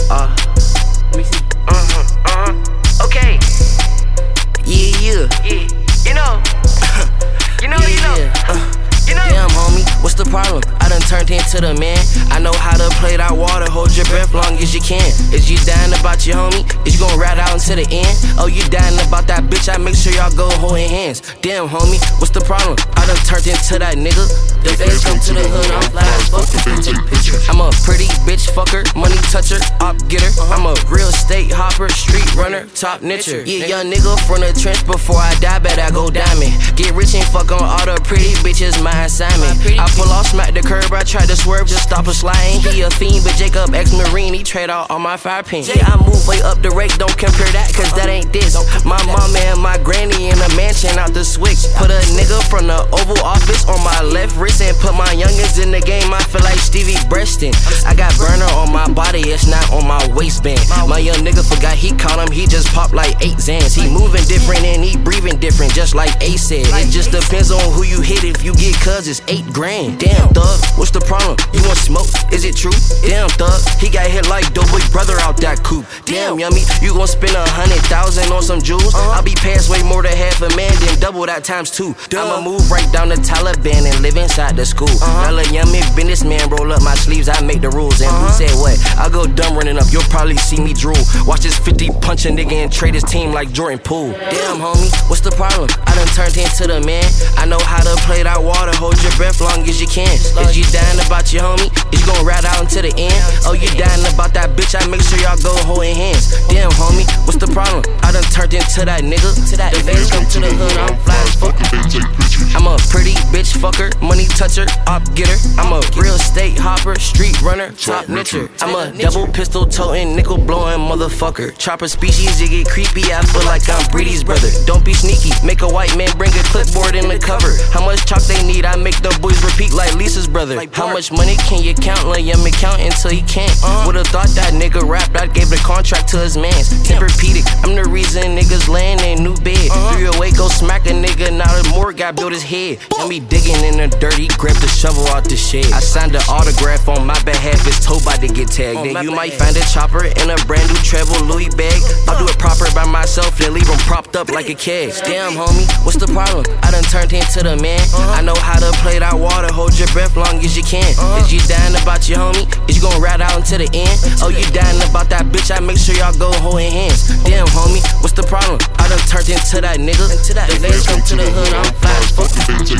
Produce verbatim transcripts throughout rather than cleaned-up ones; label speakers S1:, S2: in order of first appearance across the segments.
S1: Uh, let me see. Uh-huh, uh-huh. Okay. Yeah, yeah. Yeah. You know. you know, yeah, you know. Yeah. Uh. You know? Damn, homie, what's the problem? I done turned into the man. I know how to play that water, hold your breath long as you can. Is you dying about your homie? Is you gon' ride out until the end? Oh, you dying about that bitch? I make sure y'all go holding hands. Damn, homie, what's the problem? I done turned into that nigga. The days come to the hood, I'm fly as fuck. Take pictures. I'm a pretty bitch fucker, money toucher, op getter. I'm a real estate hopper, street runner, top nicher. Yeah, young nigga from the trench. Before I die, bet I go diamond. Get rich and fuck on all the pretty bitches, my assignment. I pull off, smack the curb, I try to swerve, just stop a sliding. He a fiend, but Jacob ex-marine, he trade out all my fire pins. Yeah, I move way up the rate, don't compare that, cause that ain't this. My mama and my granny in a mansion out the switch. Put a nigga from the Oval Office on my left wrist and put my youngins in the game, I feel like Stevie Breaston. I got burner on my body, it's not on my waistband. My young nigga forgot he caught him, he just popped like eight Zans. He moving different and he breathing different, just like Ace said. It just depends on who you hit, if you get cuz it's eight grand. Damn, thug, what's the problem? You want smoke? Is it true? Damn, thug, he got hit like Doughboy brother out that coupe. Damn, yummy, you gon' spend a hundred thousand on some jewels? I'll be past way more than half a man, then double that times two. I'ma move right down the Taliban and live inside the school. Now let yummy businessman roll up my sleeves, I make the rules. And who said what? I go dumb running up, you'll probably see me drool. Watch this fifty punch a nigga and trade his team like Jordan Poole. Damn, homie, what's the problem? I done turned into the man. I know how to play that water, hold your breath long as you can. Is you dying about your homie? Is you gon' ride out until the end? Oh, you dying about that bitch? I make sure y'all go holding hands. Damn, homie, what's the problem? I done turned into that nigga. The days come to the hood, I'm fly as fuck. I'm a pretty bitch fucker, money toucher, op getter. I'm a real estate hopper, street runner, top nicher. I'm a double pistol toting, nickel blowing motherfucker. Chopper species, you get creepy, I feel like I'm Breedy's brother. Don't be sneaky, make a white man bring a clipboard in the cover. How much chalk they need, I make the boys repeat like Lisa's brother. How much money can you count? Let him count until he can't. Would've thought that nigga rapped, I gave the contract to his mans. Tempur-Pedic, I'm the reason niggas laying in new bed. Three away, go smack a nigga, now the morgue got built his head. Got me digging in the dirt, he grabbed the shovel out the shed. I signed an autograph on my behalf, his toe about to get tagged. Then you might find a chopper in a brand new treble Louis bag. I'll do it proper by myself, then leave him propped up like a keg. Damn, homie, what's the problem? I done turned into the man. I know how to play that water, hold your breath long as you can. Is you dying about your homie? Is you gon' ride out until the end? Oh, you dying about that bitch? I make sure y'all go holding hands. Damn, homie, what's the problem? I done turned into that nigga. The days come to the hood, I'm fly as fuck.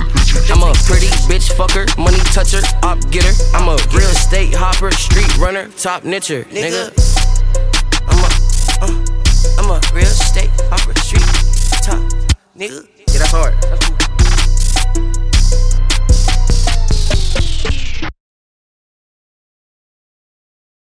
S1: I'm a pretty bitch fucker, money toucher, op getter. I'm a real estate hopper, street runner, top nicher, nigga. I'm a, uh, I'm a real estate hopper, street top nigga. Yeah, that's hard. That's cool.